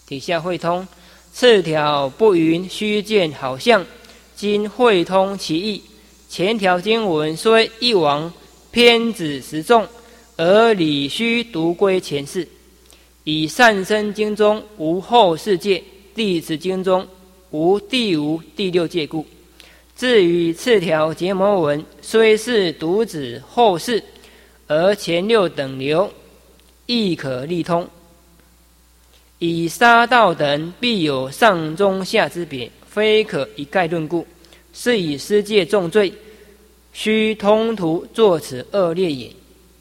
底下会通，次条不云须见好相，今会通其意。前条经文虽一往偏指十众，而理须独归前世。以善生经中无后世界，弟子经中无第五、第六界故。至于次条结魔文，虽是独指后世，而前六等流亦可力通。以杀道等必有上中下之别，非可一概论故，是以师戒重罪，须通途作此恶劣也。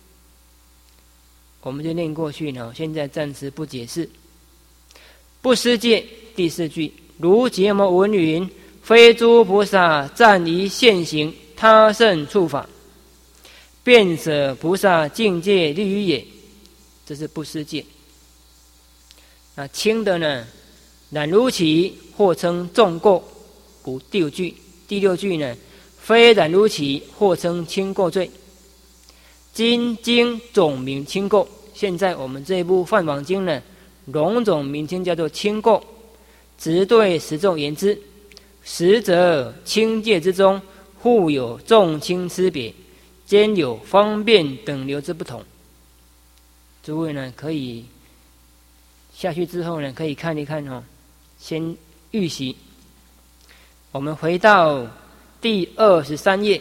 我们就念过去呢，现在暂时不解释。不施戒第四句，如结魔文云：非诸菩萨暂于现行他胜处法，便舍菩萨境界利于也。这是不施戒。那轻的呢，染如其，或称重过，故第五句。第六句呢，非染如其，或称轻过罪。今经总名轻过，现在我们这一部《梵网经》呢，笼总名称叫做轻过，直对十众言之。实则轻戒之中，互有重轻之别，兼有方便等流之不同。诸位呢，可以下去之后呢，可以看一看哦，先预习。我们回到第23页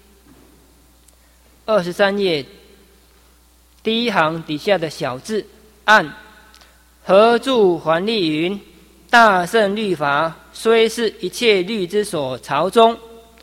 ，23页第一行底下的小字按合著还立云：大乘律法虽是一切律之所朝中，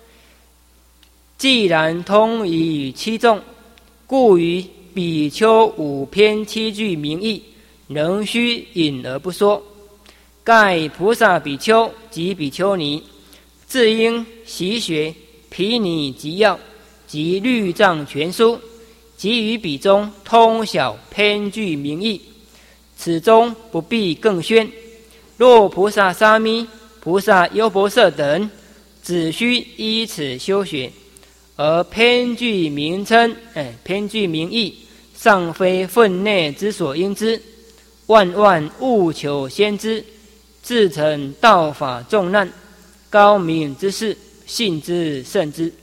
既然通于七众，故于比丘五篇七句名义，仍须隐而不说。盖菩萨比丘及比丘尼，自应习学毗尼及要及律藏全书，及于彼中通晓篇句名义，此中不必更宣。若菩萨沙弥、菩萨优婆塞等，只需依此修学，而篇句名称、篇句名义，尚非分内之所应知，万万务求先知，自成道法重难，高明之事，信之甚之。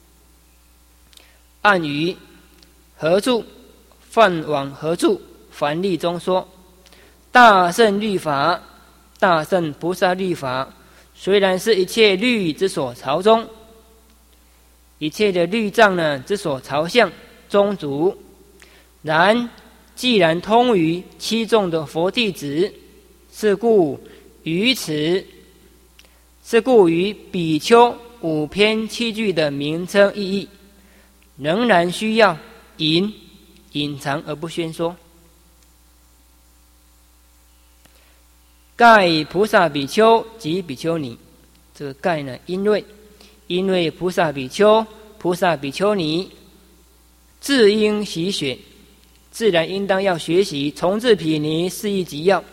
按于合著梵网合著梵例中说，大乘律法、大乘菩萨律法，虽然是一切律之所朝中，一切的律藏呢之所朝向宗族，然既然通于七众的佛弟子，是故于比丘五篇七句的名称意义，仍然需要隐藏而不宣说。盖菩萨比丘及比丘尼，这个盖呢，因为菩萨比丘、菩萨比丘尼自应习学，自然应当要学习从自毗尼四义集要，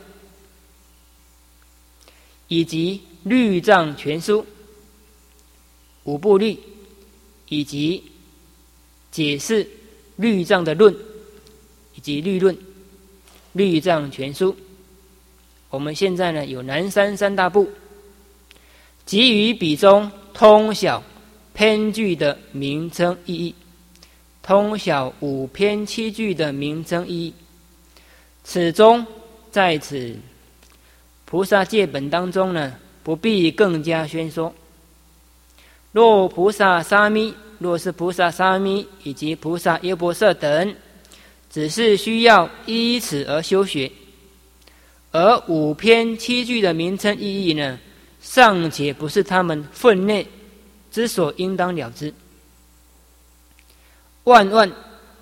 以及律藏全书五部律，以及解释律藏的论，以及律论、律藏全书。我们现在呢有南山三大部，给予彼中通晓篇句的名称意义，通晓五篇七句的名称意义。此中在此菩萨戒本当中呢，不必更加宣说。若是菩萨沙弥以及菩萨优婆塞等，只是需要依此而修学，而五篇七句的名称意义呢，尚且不是他们分内之所应当了知。万万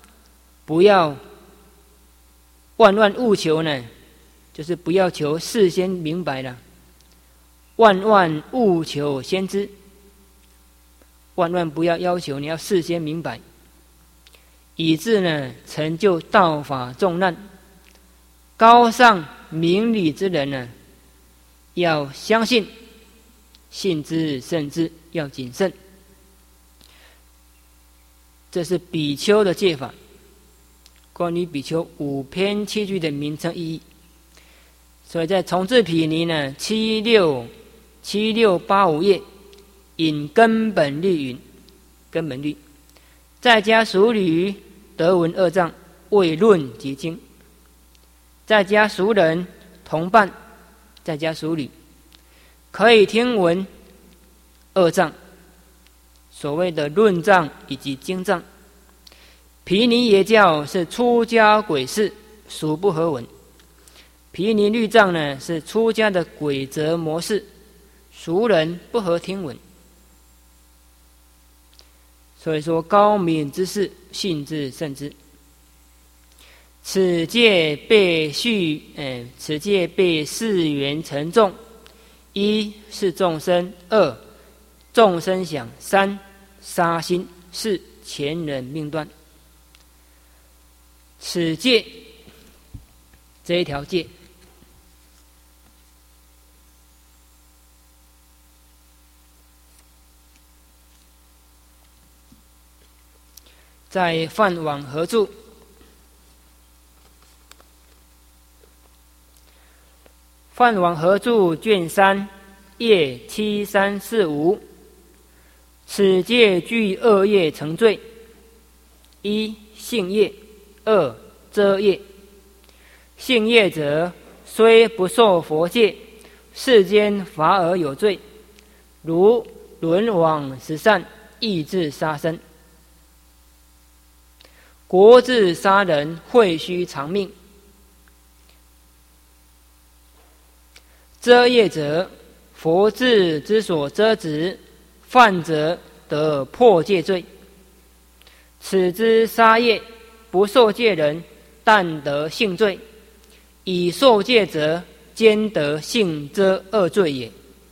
务求呢，就是不要求事先明白了，万万务求先知，万万不要要求你要事先明白，以致呢成就道法重难。高尚明理之人呢，要相信，信之甚之，要谨慎。这是比丘的戒法，关于比丘五篇七句的名称意义。 所以在重制毗尼呢7685页引根本律云，根本律在家属女得闻二藏未论及经，在家属人同伴，在家属女可以听闻二藏，所谓的论藏以及经藏。毗尼耶教是出家鬼事，属不合文。毗尼律藏呢是出家的规则模式，俗人不合听闻。所以说高明之事，信之甚之。此戒被4缘沉重：一是众生，二众生想，三杀心，四前人命断。此戒这一条戒，在梵网合注，梵网合注卷3页7345。此戒具2业成罪：一性业，二遮业。性业者，虽不受佛戒，世间法而有罪，如轮往十善，意志杀生。国自杀人，会须偿命。遮业者，佛智之所遮止，犯者得破戒罪。此之杀业，不受戒人但得性罪，以受戒者兼得性遮二罪也。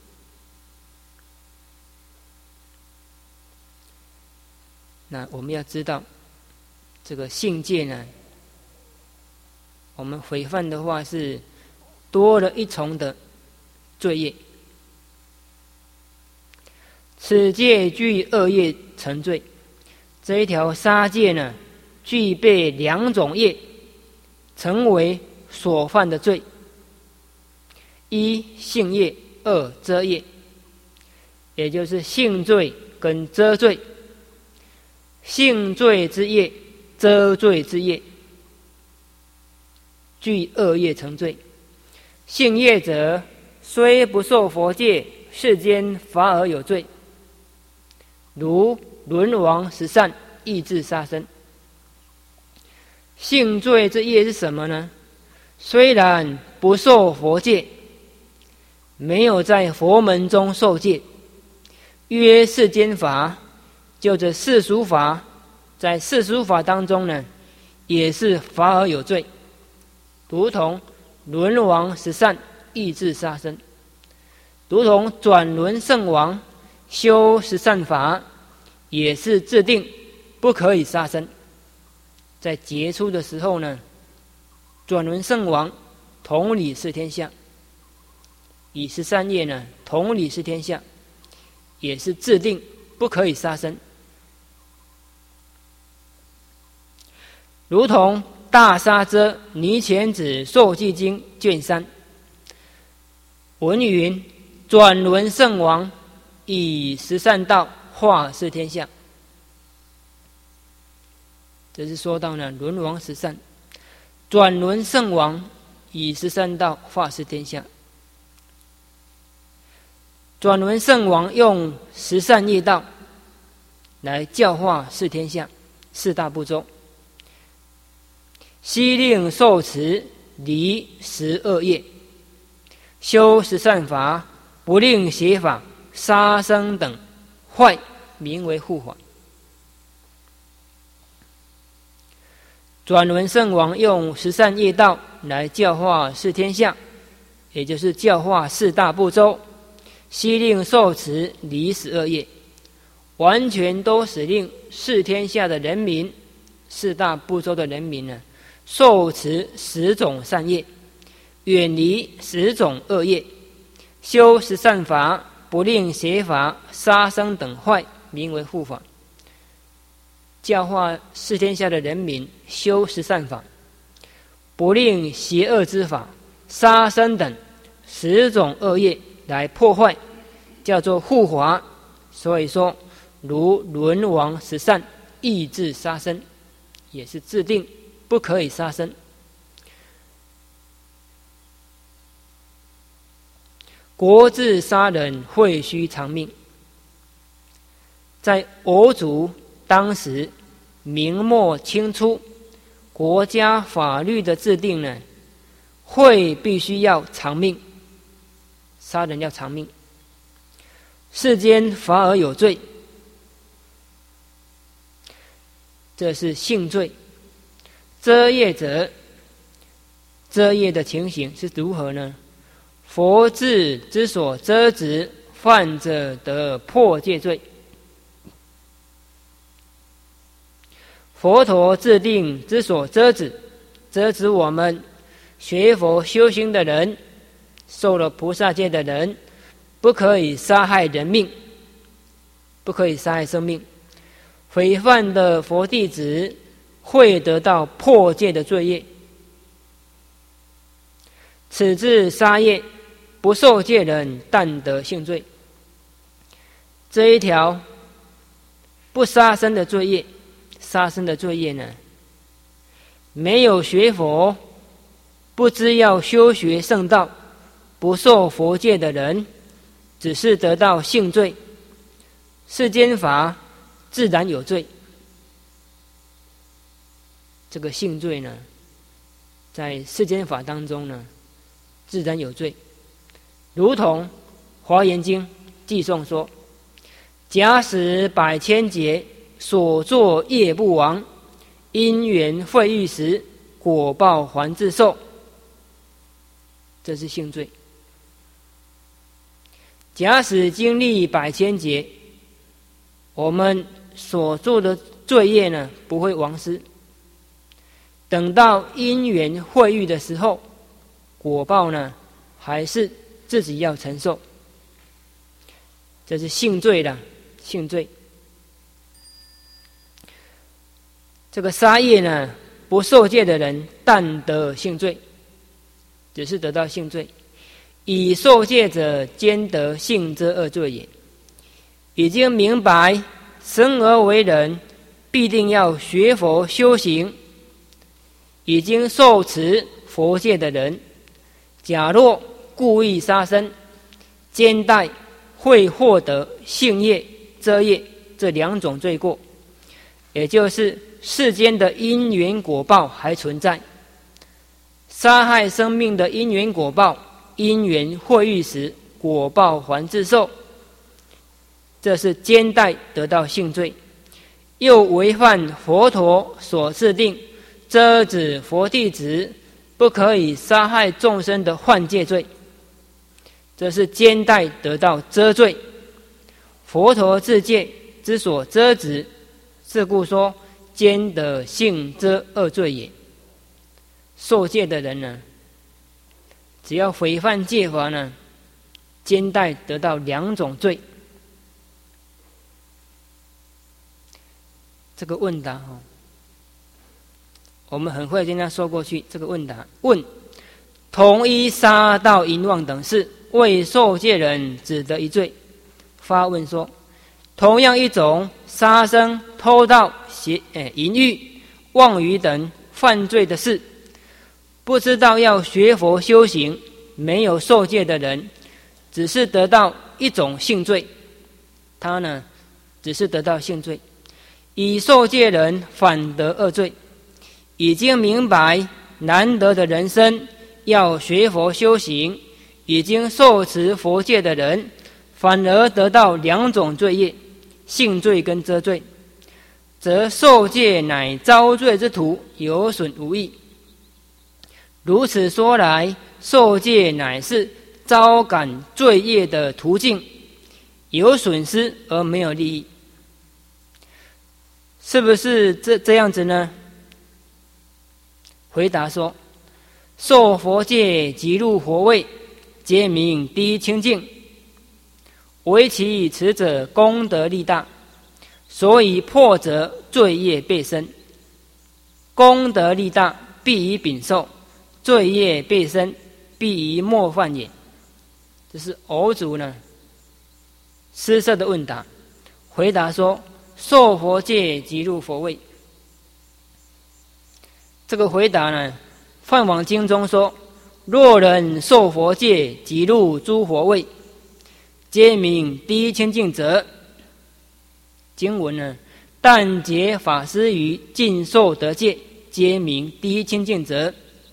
那我们要知道，这个性戒呢，我们毁犯的话是多了一重的罪业。此戒具2业成罪，这一条杀戒呢，具备2种业，成为所犯的罪：一性业，二遮业。也就是性罪跟遮罪。性罪之业，遮罪之业，具2业成罪。性业者，虽不受佛戒，世间法而有罪，如轮王十善，意志杀生。性罪之业是什么呢？虽然不受佛戒，没有在佛门中受戒，约世间法，就这世俗法，在世俗法当中呢，也是法而有罪，如同轮王十善，意志杀生，如同转轮圣王修十善法，也是制定不可以杀生。在结出的时候呢，转轮圣王统理四天下，以13业呢统理四天下，也是制定不可以杀生。如同大沙遮尼乾子受记经卷3文云：转轮圣王以十善道化四天下。这是说到呢，轮王十善，转轮圣王以十善道化四天下。转轮圣王用十善业道来教化四天下四大部洲，悉令受持离12业，修十善法，不令邪法、杀生等坏，名为护法。转轮圣王用十善业道来教化四天下，也就是教化四大部洲，悉令受持离12业，完全都使令四天下的人民、四大部洲的人民呢，受持10种善业，远离10种恶业，修十善法，不令邪法、杀生等坏，名为护法。教化四天下的人民修十善法，不令邪恶之法、 杀生等10种恶业来破坏，叫做护法。所以说，如轮王十善抑制杀生，也是制定不可以杀生。国治杀人，会须偿命。在我族当时明末清初，国家法律的制定呢，会必须要偿命，杀人要偿命。世间罚而有罪，这是性罪。遮业者，遮业的情形是如何呢？佛制之所遮止，犯者得破戒罪。佛陀制定之所遮止，遮止我们学佛修行的人，受了菩萨戒的人，不可以杀害人命，不可以杀害生命。毁犯的佛弟子会得到破戒的罪业。此至杀业，不受戒人但得性罪。这一条不杀生的罪业，杀生的罪业呢，没有学佛，不知要修学圣道，不受佛戒的人，只是得到性罪。世间法自然有罪。这个性罪呢，在世间法当中呢，自然有罪。如同《华严经》记诵说：假使百千劫所作业不亡，因缘会遇时，果报还自受。这是性罪。假使经历百千劫，我们所做的罪业呢，不会亡失。等到因缘会遇的时候，果报呢，还是自己要承受。这是性罪的性罪。这个杀业呢，不受戒的人但得性罪，只是得到性罪。以受戒者兼得性之恶罪也。已经明白生而为人必定要学佛修行，已经受持佛戒的人，假若故意杀生，兼带会获得性业、遮业这2种罪过，也就是世间的因缘果报还存在。杀害生命的因缘果报，因缘会遇时，果报还自受，这是兼带得到性罪。又违犯佛陀所制定遮止佛弟子不可以杀害众生的犯戒罪，这是兼带得到遮罪。佛陀自戒之所遮止，是故说兼得性遮恶罪也。受戒的人呢，只要违犯戒法呢，兼带得到2种罪。这个问答我们很会经常说过去。这个问答问：同一杀盗淫妄等事，为受戒人只得一罪。发问说：同样一种杀生、偷盗、淫欲、妄语等犯罪的事，不知道要学佛修行，没有受戒的人，只是得到一种性罪。他呢，只是得到性罪。以受戒人反得恶罪。已经明白难得的人生要学佛修行，已经受持佛戒的人，反而得到2种罪业，性罪跟遮罪，则受戒乃遭罪之途，有损无益。如此说来，受戒乃是招感罪业的途径，有损失而没有利益。是不是这样子呢？回答说：受佛戒即入佛位，皆名第一清净。唯其持者功德力大，所以破则罪业倍深。功德力大，必以禀受；罪业倍深， 必于莫犯也。这是偶主呢施设的问答，回答说：受佛戒即入佛位。这个回答呢，梵网经中说：若人受佛戒即入诸佛位，皆名第一清净者。经文呢，但结法师于尽受得戒，皆名第一清净者。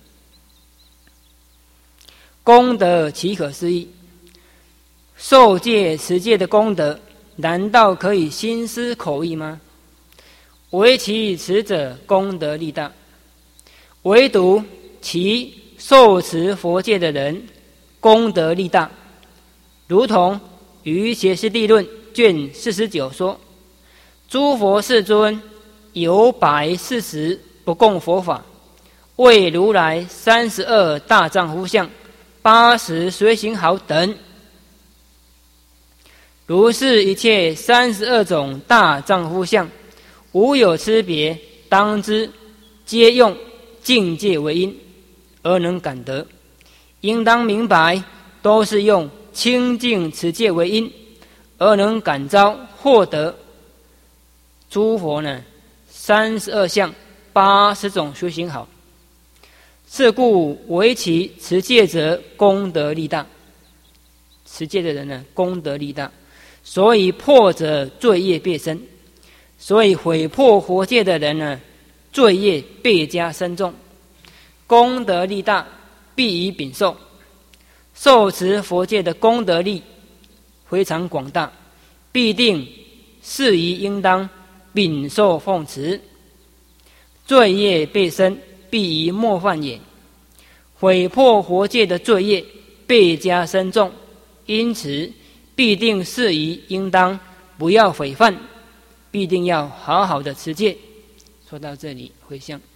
功德岂可思议？受戒持戒的功德，难道可以心思口意吗？唯其持者功德力大，唯独其受持佛戒的人功德力大。如同于邪师地论卷49说：诸佛世尊有140不共佛法，为如来32大丈夫相，80随行好等。如是一切32种大丈夫相，无有差别，当知皆用境界为因，而能感得。应当明白，都是用清净持戒为因，而能感召获得诸佛呢32相80种修行好。是故为其持戒者功德力大，持戒的人呢功德力大，所以破者罪业倍深。所以毁破佛戒的人呢，罪业倍加深重。功德力大，必以禀受。受持佛戒的功德力非常广大，必定适宜应当禀受奉持。罪业倍深，必于莫犯也。毁破佛戒的罪业倍加深重，因此必定适宜应当不要毁犯，必定要好好的持戒。说到这里，回向。